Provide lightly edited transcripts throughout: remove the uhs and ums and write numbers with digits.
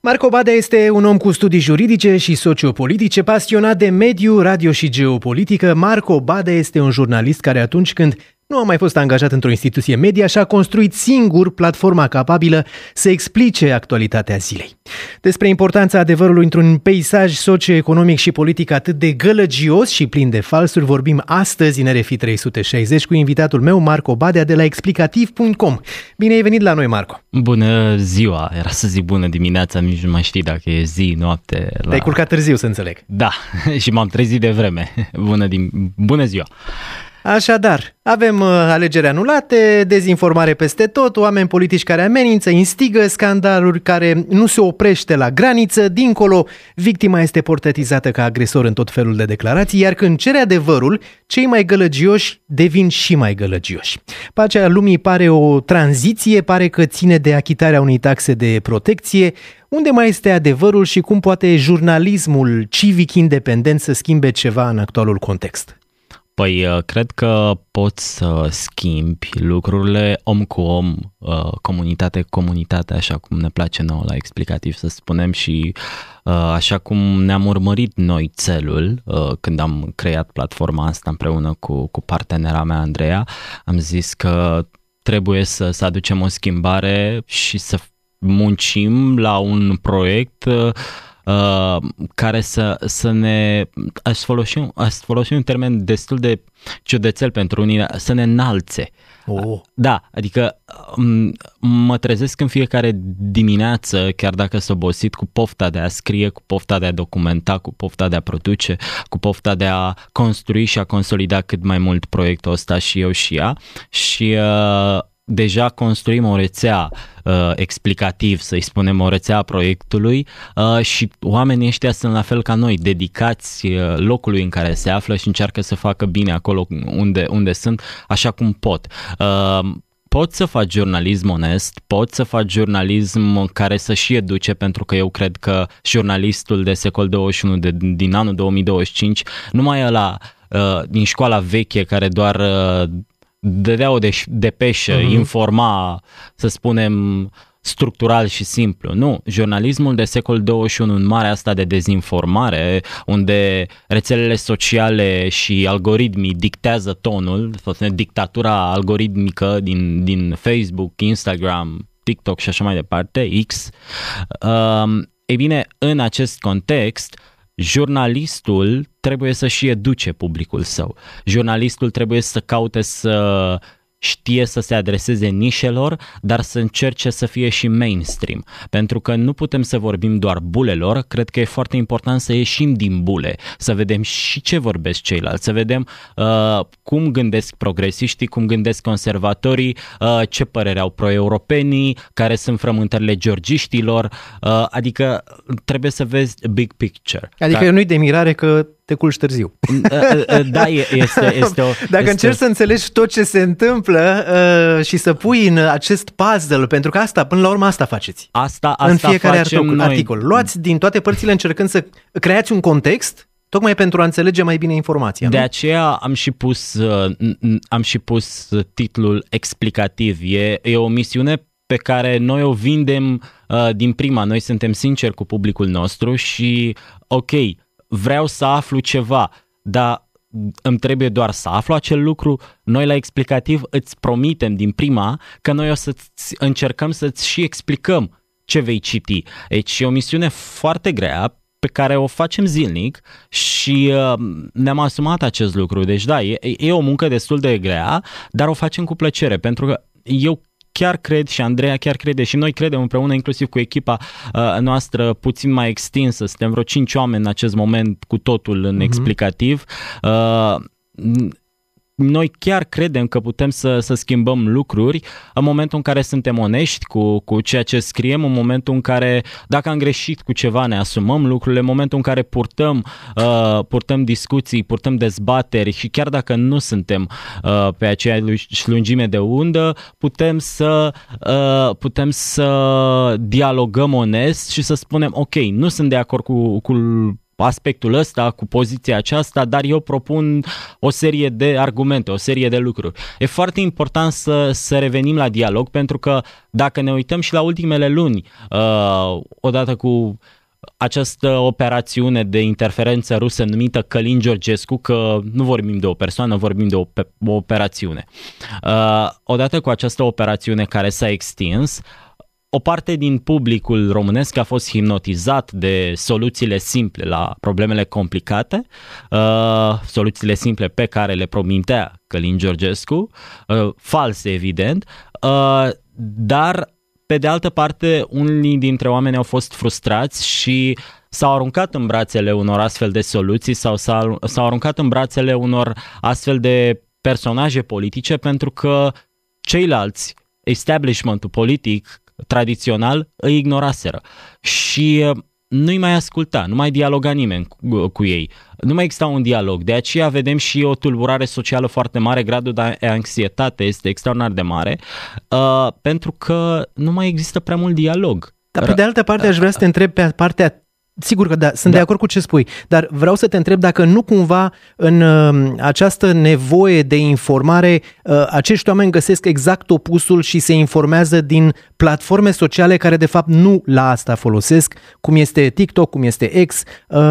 Marco Badea este un om cu studii juridice și sociopolitice, pasionat de mediu, radio și geopolitică. Marco Badea este un jurnalist care atunci când nu a mai fost angajat într-o instituție media și a construit singur platforma capabilă să explice actualitatea zilei. Despre importanța adevărului într-un peisaj socioeconomic și politic atât de gălăgios și plin de falsuri vorbim astăzi în RFI 360 cu invitatul meu, Marco Badea de la explicativ.com. Bine ai venit la noi, Marco! Bună ziua! Era să zic bună dimineața, nici nu mai știi dacă e zi, noapte. Te-ai culcat târziu, să înțeleg. Da, și m-am trezit de vreme. Bună ziua! Așadar, avem alegeri anulate, dezinformare peste tot, oameni politici care amenință, instigă scandaluri care nu se oprește la graniță, dincolo, victima este portretizată ca agresor în tot felul de declarații, iar când cere adevărul, cei mai gălăgioși devin și mai gălăgioși. Pacea lumii pare o tranziție, pare că ține de achitarea unei taxe de protecție. Unde mai este adevărul și cum poate jurnalismul civic independent să schimbe ceva în actualul context? Păi, cred că poți să schimbi lucrurile om cu om, comunitate cu comunitate, așa cum ne place nouă la explicativ să spunem și așa cum ne-am urmărit noi țelul când am creat platforma asta împreună cu partenera mea, Andreea, am zis că trebuie să aducem o schimbare și să muncim la un proiect care să ne, aș folosi un termen destul de ciudățel pentru unii, să ne înalțe. Oh. Da, adică mă trezesc în fiecare dimineață, chiar dacă sunt obosit, cu pofta de a scrie, cu pofta de a documenta, cu pofta de a produce, cu pofta de a construi și a consolida cât mai mult proiectul ăsta și eu și ea. Și deja construim o rețea explicativ, să-i spunem, o rețea a proiectului și oamenii ăștia sunt la fel ca noi, dedicați locului în care se află și încearcă să facă bine acolo unde sunt, așa cum pot. Poți să faci jurnalism onest, poți să faci jurnalism care să și educe, pentru că eu cred că jurnalistul de secol 21 din anul 2025 nu mai e ăla din școala veche care doar dădea o depeșă, informa, să spunem, structural și simplu. Nu, jurnalismul de secol 21 în marea asta de dezinformare, unde rețelele sociale și algoritmii dictează tonul, dictatura algoritmică din Facebook, Instagram, TikTok și așa mai departe, X. Ei bine, în acest context, jurnalistul trebuie să și educe publicul său. Jurnalistul trebuie să caute să știe să se adreseze nișelor, dar să încerce să fie și mainstream. Pentru că nu putem să vorbim doar bulelor, cred că e foarte important să ieșim din bule, să vedem și ce vorbesc ceilalți, să vedem cum gândesc progresiștii, cum gândesc conservatorii, ce părere au pro-europenii, care sunt frământările georgiștilor, adică trebuie să vezi big picture. Adică nu-i de mirare că te culci târziu. Da, este o... Dacă încerci să înțelegi tot ce se întâmplă și să pui în acest puzzle, pentru că asta, până la urmă, asta faceți. Asta în fiecare facem articol. Luați din toate părțile încercând să creați un context, tocmai pentru a înțelege mai bine informația. De nu? aceea am și pus titlul explicativ. E o misiune pe care noi o vindem din prima. Noi suntem sinceri cu publicul nostru și, ok, vreau să aflu ceva, dar îmi trebuie doar să aflu acel lucru. Noi la explicativ îți promitem din prima că noi o să încercăm să-ți și explicăm ce vei citi. Deci e o misiune foarte grea pe care o facem zilnic și ne-am asumat acest lucru. Deci da, e o muncă destul de grea, dar o facem cu plăcere, pentru că eu chiar cred și Andreea chiar crede și noi credem împreună, inclusiv cu echipa noastră puțin mai extinsă, suntem vreo 5 oameni în acest moment cu totul în explicativ. Noi chiar credem că putem să schimbăm lucruri în momentul în care suntem onești cu ceea ce scriem, în momentul în care, dacă am greșit cu ceva, ne asumăm lucrurile, în momentul în care purtăm discuții, purtăm dezbateri și chiar dacă nu suntem pe aceeași lungime de undă, putem să dialogăm onest și să spunem, ok, nu sunt de acord cu aspectul ăsta, cu poziția aceasta, dar eu propun o serie de argumente, o serie de lucruri. E foarte important să revenim la dialog, pentru că dacă ne uităm și la ultimele luni, odată cu această operațiune de interferență rusă numită Călin Georgescu, că nu vorbim de o persoană, vorbim de o operațiune. Odată cu această operațiune care s-a extins, o parte din publicul românesc a fost hipnotizat de soluțiile simple la problemele complicate, soluțiile simple pe care le promitea Călin Georgescu, false evident, dar pe de altă parte unii dintre oameni au fost frustrați și s-au aruncat în brațele unor astfel de soluții sau s-au aruncat în brațele unor astfel de personaje politice, pentru că ceilalți, establishmentul politic tradițional, îi ignoraseră și nu-i mai asculta, nu mai dialoga nimeni cu ei, nu mai exista un dialog. De aceea vedem și o tulburare socială foarte mare, gradul de anxietate este extraordinar de mare, pentru că nu mai există prea mult dialog. Dar pe de altă parte aș vrea să te întreb pe partea. Sigur că da, sunt de acord cu ce spui, dar vreau să te întreb dacă nu cumva în această nevoie de informare acești oameni găsesc exact opusul și se informează din platforme sociale care de fapt nu la asta folosesc, cum este TikTok, cum este X,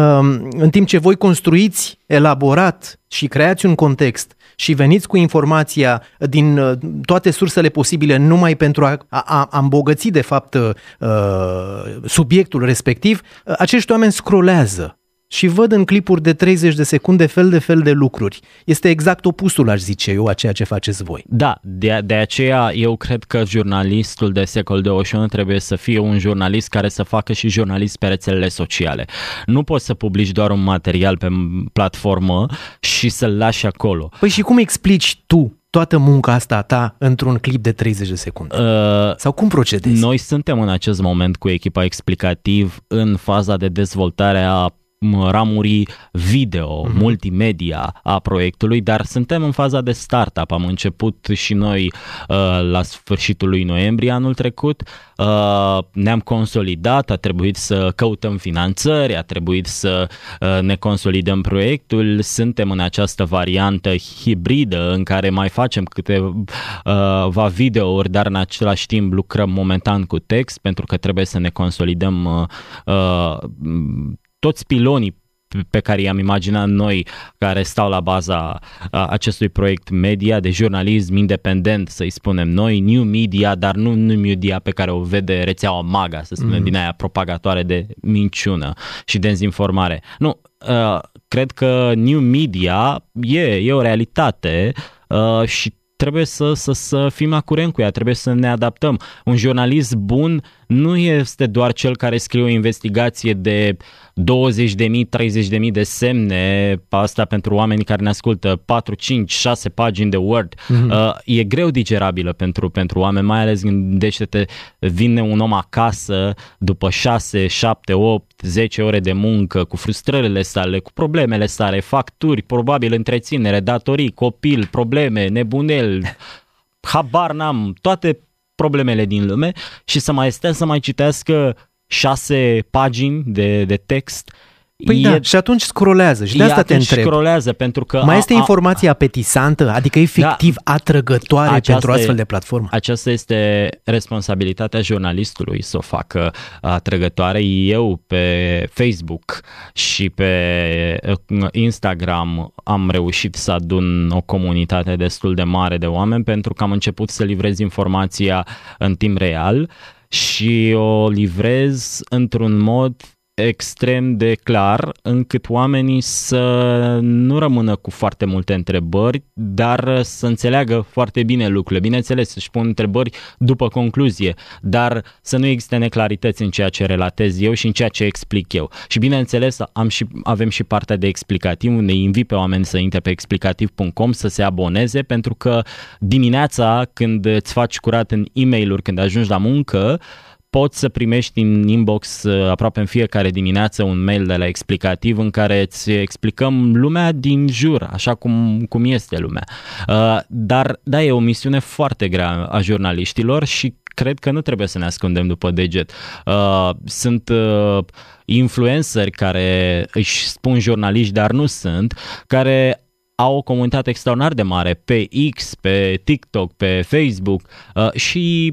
în timp ce voi construiți elaborat și creați un context și veniți cu informația din toate sursele posibile numai pentru a îmbogăți de fapt subiectul respectiv, acești oameni scrollează și văd în clipuri de 30 de secunde fel de lucruri. Este exact opusul, aș zice eu, a ceea ce faceți voi. Da, de aceea eu cred că jurnalistul de secol 21 trebuie să fie un jurnalist care să facă și jurnalist pe rețelele sociale. Nu poți să publici doar un material pe platformă și să-l lași acolo. Păi și cum explici tu toată munca asta a ta într-un clip de 30 de secunde? Sau cum procedezi? Noi suntem în acest moment cu echipa Explicativ în faza de dezvoltare a ramurii video, multimedia a proiectului, dar suntem în faza de startup. Am început și noi la sfârșitul lui noiembrie anul trecut, ne-am consolidat, a trebuit să căutăm finanțări, a trebuit să ne consolidăm proiectul, suntem în această variantă hibridă în care mai facem câteva videouri, dar în același timp lucrăm momentan cu text, pentru că trebuie să ne consolidăm toți pilonii pe care i-am imaginat noi, care stau la baza acestui proiect media, de jurnalism independent, să-i spunem noi, new media, dar nu media pe care o vede rețeaua MAGA, să spunem, din aia propagatoare de minciună și dezinformare. Nu, cred că new media e o realitate și trebuie să fim la curent cu ea, trebuie să ne adaptăm. Un jurnalist bun nu este doar cel care scrie o investigație de 20.000, 30.000 de semne, asta pentru oamenii care ne ascultă, 4, 5, 6 pagini de Word. E greu digerabilă pentru oameni, mai ales gândește-te, vine un om acasă după 6, 7, 8, 10 ore de muncă, cu frustrările sale, cu problemele sale, facturi, probabil întreținere, datorii, copil, probleme, nebuneli, habar n-am, toate problemele din lume, și să mai stea să mai citească 6 pagini de text. Păi da, și atunci scrollează și de asta te întreb. Scrollează pentru că mai este informație apetisantă, adică efectiv atrăgătoare pentru astfel de platformă? Aceasta este responsabilitatea jurnalistului să o facă atrăgătoare. Eu pe Facebook și pe Instagram am reușit să adun o comunitate destul de mare de oameni, pentru că am început să livrez informația în timp real și o livrez într-un mod extrem de clar, încât oamenii să nu rămână cu foarte multe întrebări, dar să înțeleagă foarte bine lucrurile. Bineînțeles, își pun întrebări după concluzie, dar să nu existe neclarități în ceea ce relatez eu și în ceea ce explic eu. Și bineînțeles, avem și partea de explicativ, unde invit pe oameni să intre pe explicativ.com, să se aboneze, pentru că dimineața, când îți faci curat în e-mail-uri, când ajungi la muncă, poți să primești în inbox aproape în fiecare dimineață un mail de la Explicativ în care îți explicăm lumea din jur, așa cum este lumea. Dar da, e o misiune foarte grea a jurnaliștilor și cred că nu trebuie să ne ascundem după deget. Sunt influenceri care își spun jurnaliști, dar nu sunt, care au o comunitate extraordinar de mare pe X, pe TikTok, pe Facebook și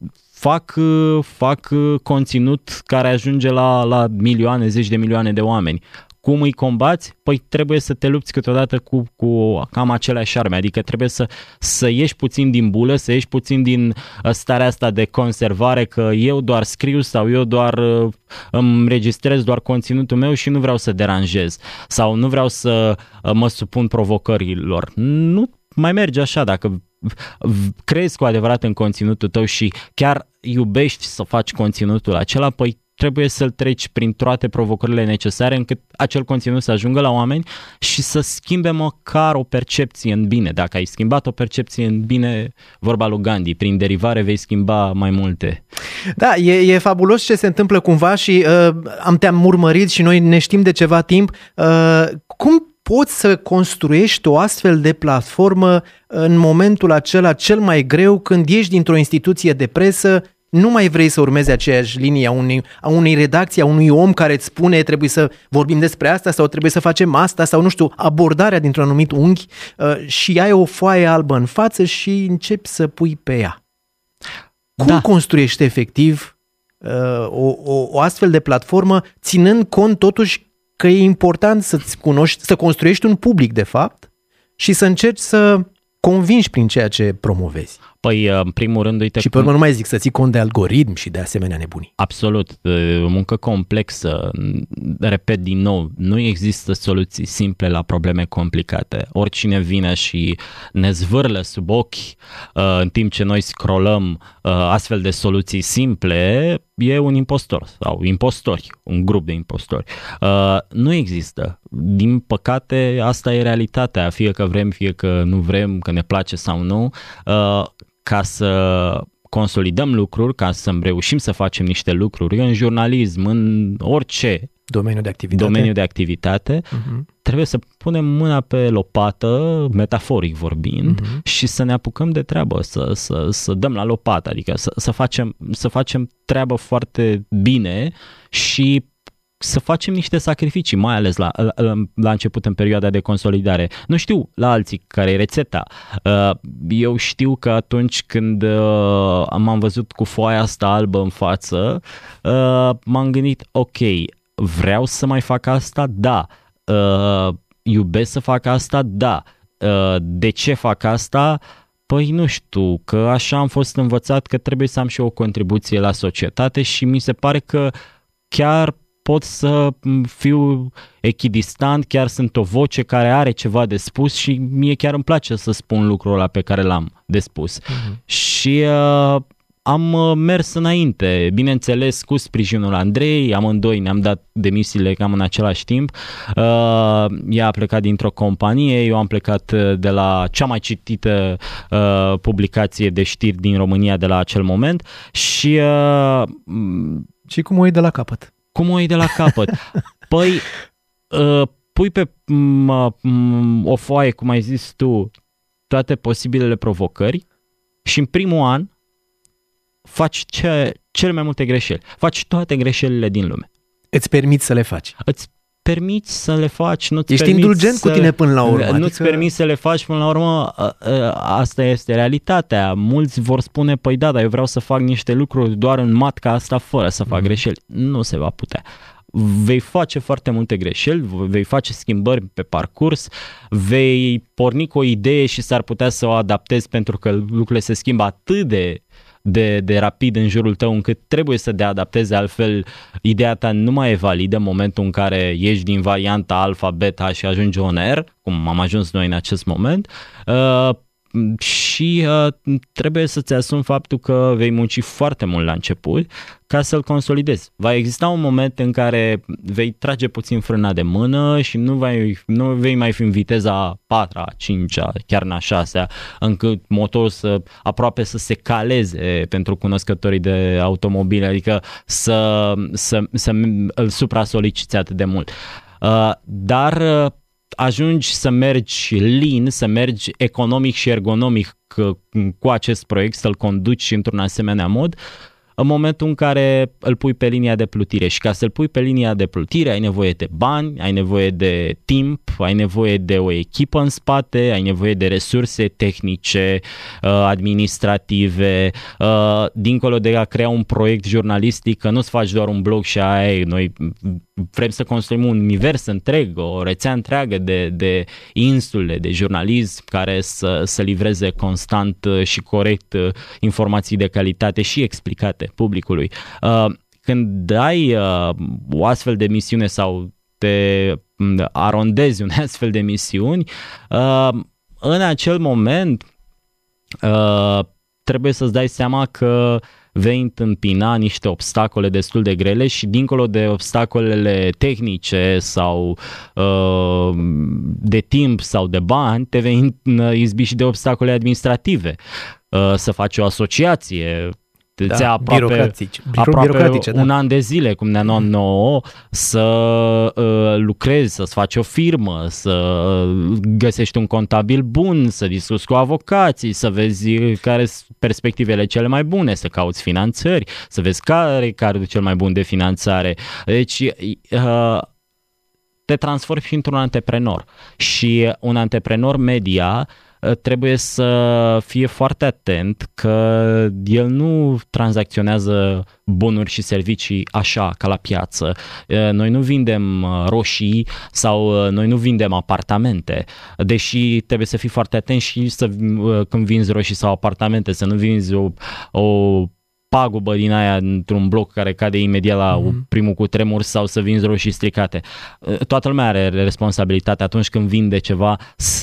fac conținut care ajunge la milioane, zeci de milioane de oameni. Cum îi combați? Păi trebuie să te lupți câteodată cu cam aceleași arme, adică trebuie să ieși puțin din bulă, să ieși puțin din starea asta de conservare că eu doar scriu sau eu doar îmi registrez doar conținutul meu și nu vreau să deranjez sau nu vreau să mă supun provocărilor. Nu mai merge așa. Dacă crezi cu adevărat în conținutul tău și chiar iubești să faci conținutul acela, păi trebuie să-l treci prin toate provocările necesare încât acel conținut să ajungă la oameni și să schimbe măcar o percepție în bine. Dacă ai schimbat o percepție în bine, vorba lui Gandhi, prin derivare vei schimba mai multe. Da, e fabulos ce se întâmplă cumva și te-am urmărit și noi ne știm de ceva timp. Cum poți să construiești o astfel de platformă în momentul acela cel mai greu când ești dintr-o instituție de presă, nu mai vrei să urmezi aceeași linie a unei redacții, a unui om care îți spune trebuie să vorbim despre asta sau trebuie să facem asta sau nu știu, abordarea dintr-un anumit unghi și ai o foaie albă în față și începi să pui pe ea. Cum construiești efectiv o astfel de platformă ținând cont totuși că e important să-ți cunoști, să construiești un public de fapt și să încerci să convingi prin ceea ce promovezi? Păi, în primul rând, uite... Și pe urmă nu mai zic să ții cont de algoritmi și de asemenea nebunii. Absolut. O muncă complexă. Repet din nou, nu există soluții simple la probleme complicate. Oricine vine și ne zvârlă sub ochi în timp ce noi scrollăm astfel de soluții simple, e un impostor sau impostori, un grup de impostori. Nu există. Din păcate, asta e realitatea. Fie că vrem, fie că nu vrem, că ne place sau nu. Ca să consolidăm lucruri, ca să reușim să facem niște lucruri în jurnalism, în orice domeniu de activitate, trebuie să punem mâna pe lopată, metaforic vorbind, și să ne apucăm de treabă, să dăm la lopată, adică să facem treabă foarte bine și să facem niște sacrificii, mai ales la început, în perioada de consolidare. Nu știu la alții care e rețeta. Eu știu că atunci când m-am văzut cu foaia asta albă în față, m-am gândit, ok, vreau să mai fac asta? Da. Iubesc să fac asta? Da. De ce fac asta? Păi nu știu, că așa am fost învățat că trebuie să am și o contribuție la societate și mi se pare că chiar pot să fiu echidistant, chiar sunt o voce care are ceva de spus și mie chiar îmi place să spun lucrul ăla pe care l-am de spus. Și am mers înainte, bineînțeles cu sprijinul Andrei, amândoi ne-am dat demisiile cam în același timp. Ea a plecat dintr-o companie, eu am plecat de la cea mai citită publicație de știri din România de la acel moment și... Și cum o iei de la capăt? Cum o iei de la capăt? Păi, pui pe o foaie, cum ai zis tu, toate posibilele provocări și în primul an faci cele mai multe greșeli. Faci toate greșelile din lume. Îți permiți să le faci. Îți permiți să le faci. Ești indulgent cu tine până la urmă. Nu-ți permiți să le faci până la urmă. Asta este realitatea. Mulți vor spune, păi da, dar eu vreau să fac niște lucruri doar în matca asta fără să fac greșeli. Nu se va putea. Vei face foarte multe greșeli, vei face schimbări pe parcurs, vei porni cu o idee și s-ar putea să o adaptezi pentru că lucrurile se schimbă atât de rapid în jurul tău încât trebuie să te adaptezi, altfel ideea ta nu mai e validă în momentul în care ieși din varianta alfa, beta și ajungi on air, cum am ajuns noi în acest moment. și trebuie să-ți asumi faptul că vei munci foarte mult la început ca să-l consolidezi. Va exista un moment în care vei trage puțin frâna de mână și nu vei mai fi în viteza 4-a, 5-a, chiar în a 6-a, încât motorul aproape să se caleze pentru cunoscătorii de automobile, adică să îl supra-soliciți atât de mult. Dar ajungi să mergi lean, să mergi economic și ergonomic cu acest proiect, să-l conduci într-un asemenea mod, în momentul în care îl pui pe linia de plutire. Și ca să-l pui pe linia de plutire ai nevoie de bani, ai nevoie de timp, ai nevoie de o echipă în spate, ai nevoie de resurse tehnice, administrative, dincolo de a crea un proiect jurnalistic, că nu-ți faci doar un blog și aia, noi vrem să construim un univers întreg, o rețea întreagă de insule, de jurnalism care să livreze constant și corect informații de calitate și explicate publicului. Când ai o astfel de misiune sau te arondezi un astfel de misiuni, în acel moment trebuie să-ți dai seama că vei întâmpina niște obstacole destul de grele și dincolo de obstacolele tehnice sau de timp sau de bani, te vei izbi și de obstacole administrative. Să faci o asociație, aproape un an de zile, cum ne-a luat nouă, să lucrezi, să-ți faci o firmă, să găsești un contabil bun, să discuți cu avocații, să vezi care sunt perspectivele cele mai bune, să cauți finanțări, să vezi care e cardul cel mai bun de finanțare. Deci te transformi și într-un antreprenor. Și un antreprenor media trebuie să fie foarte atent că el nu tranzacționează bunuri și servicii așa, ca la piață. Noi nu vindem roșii sau noi nu vindem apartamente, deși trebuie să fii foarte atent și când vinzi roșii sau apartamente, să nu vinzi o pagubă din aia într-un bloc care cade imediat la primul cutremur sau să vinzi roșii stricate. Toată lumea are responsabilitate atunci când vinde ceva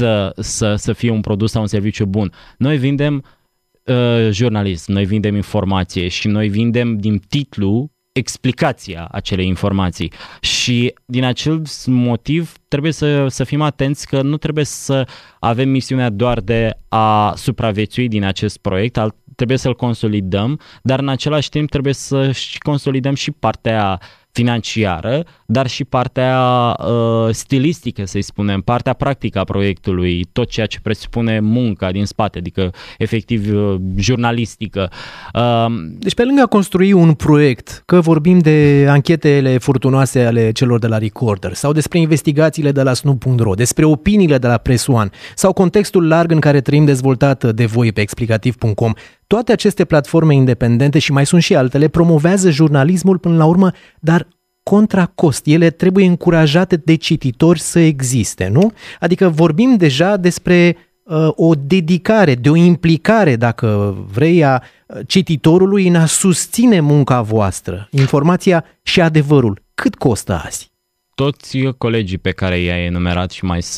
să fie un produs sau un serviciu bun. Noi vindem jurnalism, noi vindem informație și noi vindem din titlu explicația acelei informații și din acel motiv trebuie să fim atenți că nu trebuie să avem misiunea doar de a supraviețui din acest proiect, trebuie să-l consolidăm, dar în același timp trebuie să consolidăm și partea financiară, dar și partea stilistică, să-i spunem, partea practică a proiectului, tot ceea ce presupune munca din spate, adică efectiv jurnalistică. Deci pe lângă a construi un proiect, că vorbim de anchetele furtunoase ale celor de la Recorder sau despre investigațiile de la Snoop.ro, despre opiniile de la Press One sau contextul larg în care trăim dezvoltat de voi pe explicativ.com, toate aceste platforme independente și mai sunt și altele promovează jurnalismul până la urmă, dar contra cost. Ele trebuie încurajate de cititori să existe, nu? Adică vorbim deja despre o dedicare, de o implicare, dacă vrei, a cititorului în a susține munca voastră, informația și adevărul. Cât costă azi? Toți colegii pe care i-ai enumerat și mai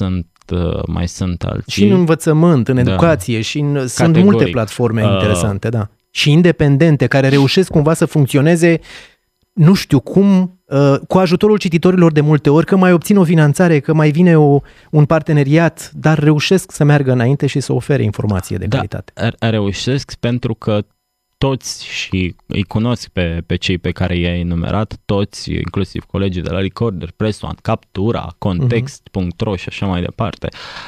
sunt alții. Și în învățământ, în educație, și sunt multe platforme interesante, da. Și independente, care reușesc cumva să funcționeze, nu știu cum, cu ajutorul cititorilor de multe ori, că mai obțin o finanțare, că mai vine un parteneriat, dar reușesc să meargă înainte și să ofere informație de calitate. Reușesc pentru că toți, și îi cunosc pe cei pe care i-ai enumerat, toți, inclusiv colegii de la Recorder, Press One, Captura, Context.ro și așa mai departe,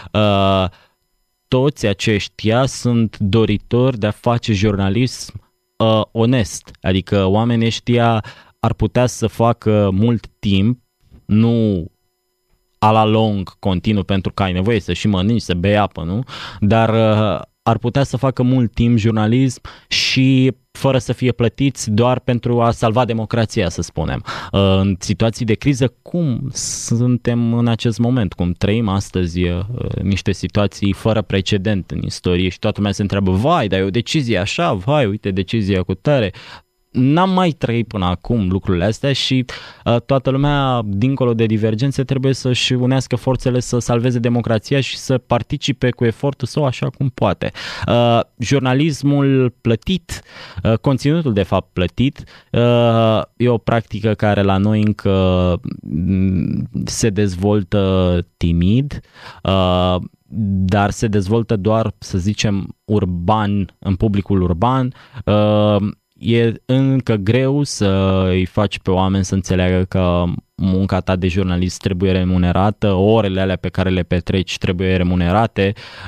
toți aceștia sunt doritori de a face jurnalism onest, adică oamenii ăștia ar putea să facă mult timp, nu a la lung, continuu, pentru că ai nevoie să și mănânci, să bei apă, nu? Dar ar putea să facă mult timp jurnalism și fără să fie plătiți doar pentru a salva democrația, să spunem. În situații de criză, cum suntem în acest moment, cum trăim astăzi niște situații fără precedent în istorie și toată lumea se întreabă, vai, dar e o decizie așa, vai, uite, decizia cu tare. n-am mai trăit până acum lucrurile astea și toată lumea, dincolo de divergențe, trebuie să-și unească forțele să salveze democrația și să participe cu efortul său așa cum poate. Jurnalismul plătit, conținutul de fapt plătit, e o practică care la noi încă se dezvoltă timid, dar se dezvoltă doar, să zicem, urban, în publicul urban. E încă greu să îi faci pe oameni să înțeleagă că munca ta de jurnalist trebuie remunerată, orele alea pe care le petreci trebuie remunerate.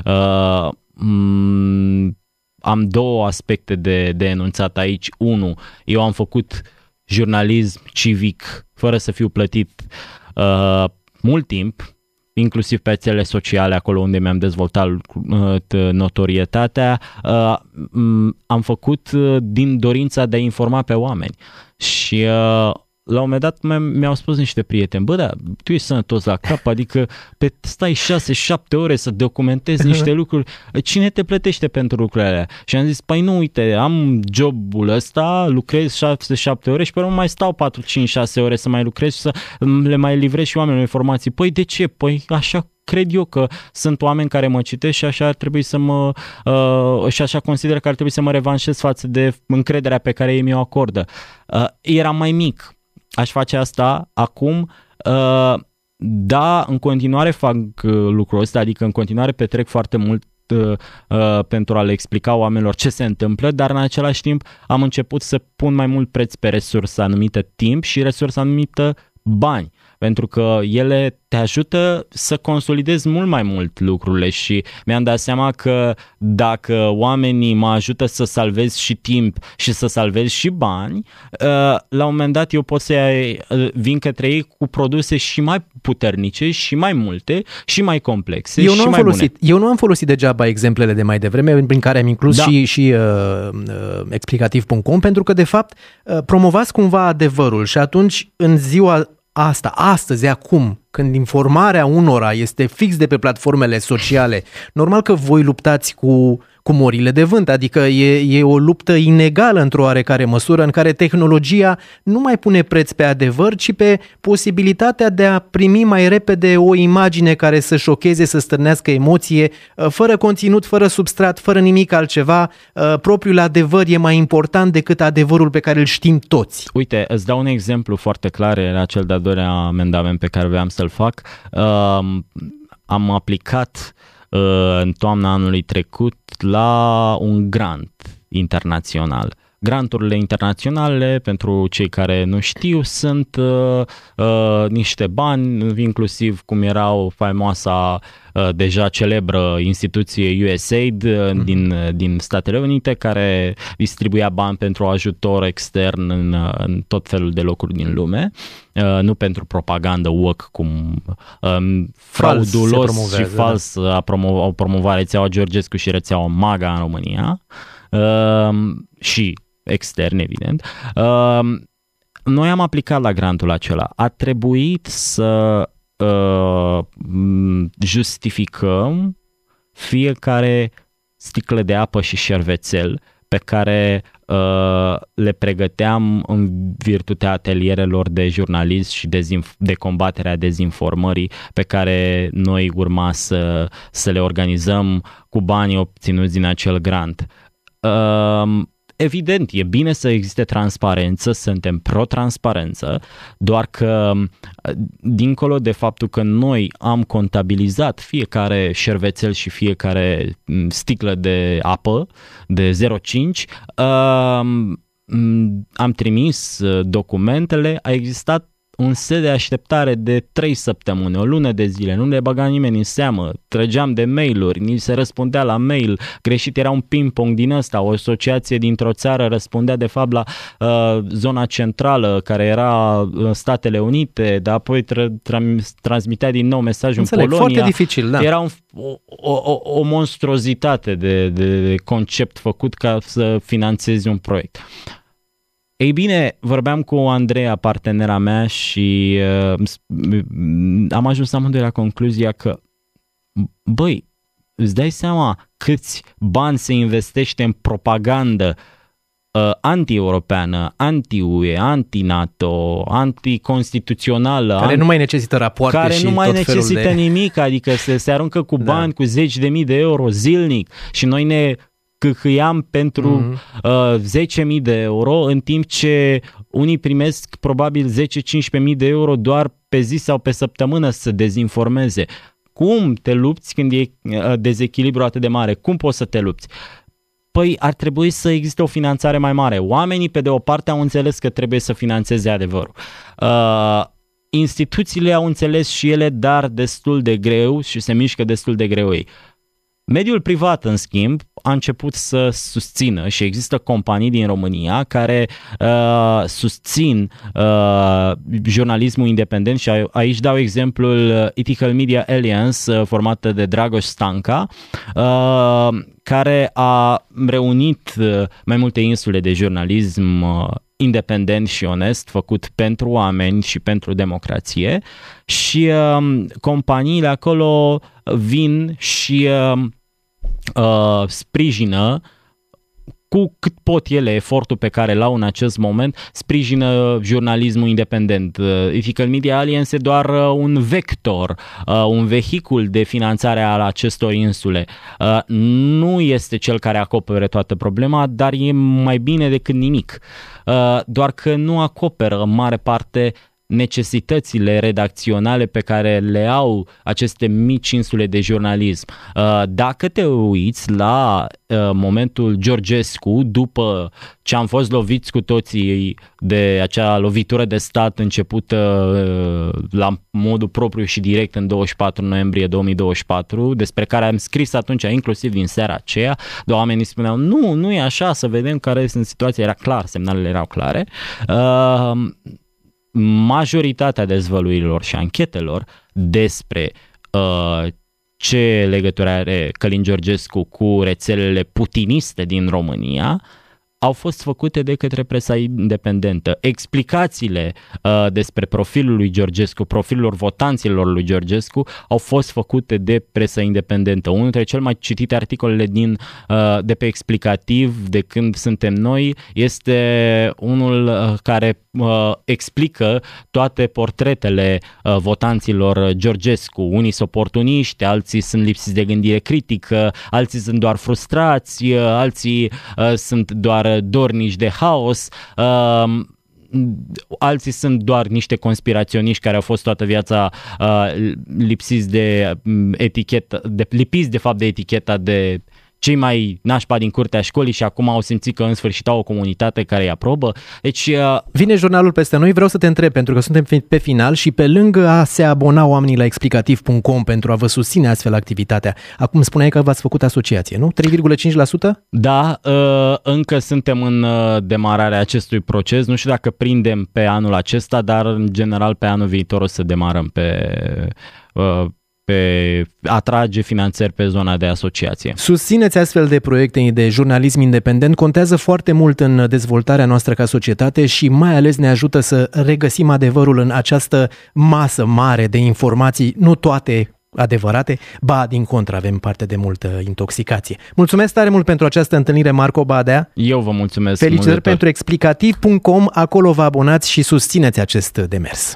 Am două aspecte de enunțat aici. Unu, eu am făcut jurnalism civic fără să fiu plătit mult timp, inclusiv pe rețelele sociale, acolo unde mi-am dezvoltat notorietatea, am făcut din dorința de a informa pe oameni. Și la un moment dat mi-au spus niște prieteni, bă, da, tu ești sănătos la cap, adică stai 6-7 ore să documentezi niște lucruri, cine te plătește pentru lucrurile alea? Și am zis, păi nu, uite, am jobul ăsta, lucrez 6-7 ore și pe urmă mai stau 4-5-6 ore să mai lucrez și să le mai livrez și oamenilor informații. Păi de ce? Păi așa cred eu că sunt oameni care mă citesc și așa ar trebui și așa consider că ar trebui să mă revanșez față de încrederea pe care ei mi-o acordă. Eram mai mic. Aș face asta acum, da, în continuare fac lucrul ăsta, adică în continuare petrec foarte mult pentru a le explica oamenilor ce se întâmplă, dar în același timp am început să pun mai mult preț pe resursa numită timp și resursa numită bani, pentru că ele te ajută să consolidezi mult mai mult lucrurile și mi-am dat seama că dacă oamenii mă ajută să salvez și timp și să salvez și bani, la un moment dat eu pot să vin către ei cu produse și mai puternice și mai multe și mai complexe și mai bune. Eu nu am folosit degeaba exemplele de mai devreme prin care am inclus și explicativ.com, pentru că de fapt promovați cumva adevărul și atunci în ziua asta, astăzi, acum, când informarea unora este fix de pe platformele sociale, normal că voi luptați cu morile de vânt, adică e o luptă inegală într-o oarecare măsură în care tehnologia nu mai pune preț pe adevăr, ci pe posibilitatea de a primi mai repede o imagine care să șocheze, să stârnească emoție, fără conținut, fără substrat, fără nimic altceva. Propriul adevăr e mai important decât adevărul pe care îl știm toți. Uite, îți dau un exemplu foarte clar, era cel de-al doilea amendament pe care voiam să-l fac. Am aplicat în toamna anului trecut la un grant internațional. Granturile internaționale, pentru cei care nu știu, sunt niște bani, inclusiv cum erau faimoasa deja celebră instituție USAID din Statele Unite, care distribuia bani pentru ajutor extern în tot felul de locuri din lume, nu pentru propagandă woke, cum fraudulos și fals au promovat rețeaua Georgescu și rețeaua MAGA în România și extern, evident. Noi am aplicat la grantul acela. A trebuit să justificăm fiecare sticlă de apă și șervețel pe care le pregăteam în virtutea atelierelor de jurnalism și de combaterea dezinformării pe care noi urma să le organizăm cu banii obținuți din acel grant. Evident, e bine să existe transparență, suntem pro-transparență, doar că dincolo de faptul că noi am contabilizat fiecare șervețel și fiecare sticlă de apă de 0,5, am trimis documentele, a existat un set de așteptare de 3 săptămâni, o lună de zile, nu le băga nimeni în seamă, trăgeam de mail-uri, ni se răspundea la mail, greșit, era un ping-pong din ăsta, o asociație dintr-o țară răspundea de fapt la zona centrală, care era Statele Unite, dar apoi transmitea din nou mesajul în Polonia. Foarte dificil, da. Era o monstruozitate de concept făcut ca să finanțezi un proiect. Ei bine, vorbeam cu Andreea, partenera mea, și am ajuns amândoi la concluzia că, băi, îți dai seama câți bani se investește în propagandă anti-europeană, anti-UE, anti-NATO, anticonstituțională, care nu mai necesită rapoarte care și nu mai tot felul necesită nimic, adică se aruncă cu bani, cu 10.000 de euro zilnic și noi ne câhâiam pentru 10.000 de euro, în timp ce unii primesc probabil 10-15.000 de euro doar pe zi sau pe săptămână să dezinformeze. Cum te lupți când e dezechilibru atât de mare? Cum poți să te lupți? Păi ar trebui să existe o finanțare mai mare. Oamenii, pe de o parte, au înțeles că trebuie să finanțeze adevărul. Instituțiile au înțeles și ele, dar destul de greu și se mișcă destul de greu ei. Mediul privat, în schimb, a început să susțină și există companii din România care susțin jurnalismul independent și aici dau exemplul Ethical Media Alliance, formată de Dragoș Stanca, care a reunit mai multe insule de jurnalism independent și onest, făcut pentru oameni și pentru democrație și companiile acolo vin și sprijină cu cât pot ele, efortul pe care l-au în acest moment, sprijină jurnalismul independent. Ethical Media Alliance e doar un vector, un vehicul de finanțare al acestor insule. Nu este cel care acopere toată problema, dar e mai bine decât nimic. Doar că nu acoperă în mare parte necesitățile redacționale pe care le au aceste mici insule de jurnalism. Dacă te uiți la momentul Georgescu, după ce am fost loviți cu toții de acea lovitură de stat începută la modul propriu și direct în 24 noiembrie 2024, despre care am scris atunci, inclusiv din seara aceea, de oamenii spuneau, nu e așa, să vedem care este situația, era clar, semnalele erau clare. Majoritatea dezvăluirilor și anchetelor despre ce legătură are Călin Georgescu cu rețelele putiniste din România au fost făcute de către presa independentă. Explicațiile despre profilul lui Georgescu, profilul votanților lui Georgescu au fost făcute de presa independentă. Unul dintre cele mai citite articolele de pe Explicativ de când suntem noi este unul care explică toate portretele votanților Georgescu. Unii sunt oportuniști, alții sunt lipsiți de gândire critică, alții sunt doar frustrați, alții sunt doar dornici de haos, alții sunt doar niște conspiraționiști care au fost toată viața lipiți de fapt de eticheta de cei mai nașpa din curtea școlii și acum au simțit că în sfârșit au o comunitate care îi aprobă. Deci vine jurnalul peste noi, vreau să te întreb, pentru că suntem pe final și pe lângă a se abona oamenii la explicativ.com pentru a vă susține astfel activitatea, acum spuneai că v-ați făcut asociație, nu? 3,5%? Da, încă suntem în demararea acestui proces, nu știu dacă prindem pe anul acesta, dar în general pe anul viitor o să demarăm pe atrage finanțări pe zona de asociație. Susțineți astfel de proiecte de jurnalism independent, contează foarte mult în dezvoltarea noastră ca societate și mai ales ne ajută să regăsim adevărul în această masă mare de informații, nu toate adevărate, ba din contră avem parte de multă intoxicație. Mulțumesc tare mult pentru această întâlnire, Marco Badea. Eu vă mulțumesc. Felicitări pentru explicativ.com, acolo vă abonați și susțineți acest demers.